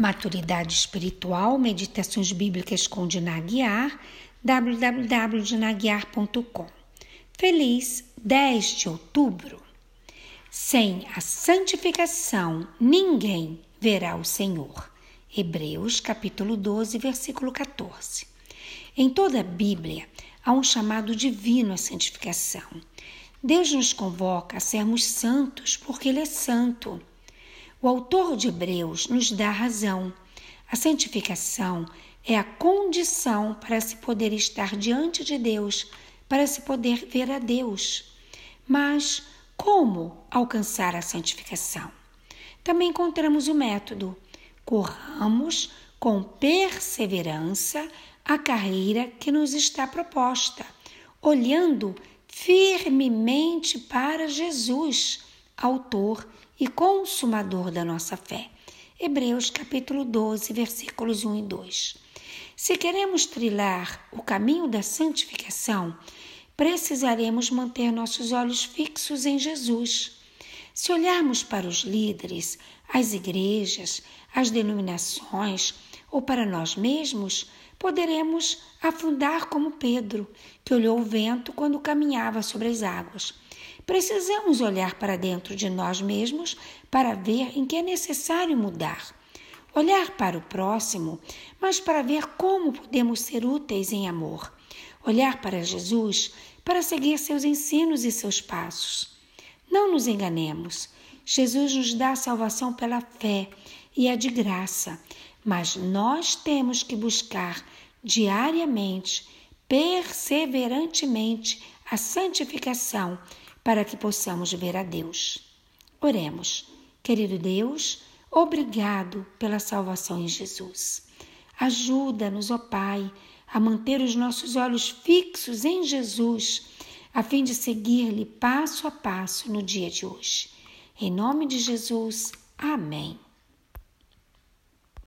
Maturidade Espiritual, Meditações Bíblicas com Dinaguiar, www.dinaguiar.com. Feliz 10 de outubro. Sem a santificação, ninguém verá o Senhor. Hebreus, capítulo 12, versículo 14. Em toda a Bíblia, há um chamado divino à santificação. Deus nos convoca a sermos santos porque Ele é santo. O autor de Hebreus nos dá razão. A santificação é a condição para se poder estar diante de Deus, para se poder ver a Deus. Mas como alcançar a santificação? Também encontramos o método. Corramos com perseverança a carreira que nos está proposta, olhando firmemente para Jesus, autor e consumador da nossa fé. Hebreus capítulo 12, versículos 1 e 2. Se queremos trilhar o caminho da santificação, precisaremos manter nossos olhos fixos em Jesus. Se olharmos para os líderes, as igrejas, as denominações ou para nós mesmos, poderemos afundar como Pedro, que olhou o vento quando caminhava sobre as águas. Precisamos olhar para dentro de nós mesmos para ver em que é necessário mudar. Olhar para o próximo, mas para ver como podemos ser úteis em amor. Olhar para Jesus para seguir seus ensinos e seus passos. Não nos enganemos. Jesus nos dá a salvação pela fé e é de graça, mas nós temos que buscar diariamente, perseverantemente, a santificação para que possamos ver a Deus. Oremos. Querido Deus, obrigado pela salvação em Jesus. Ajuda-nos, ó Pai, a manter os nossos olhos fixos em Jesus, a fim de seguir-lhe passo a passo no dia de hoje. Em nome de Jesus, amém.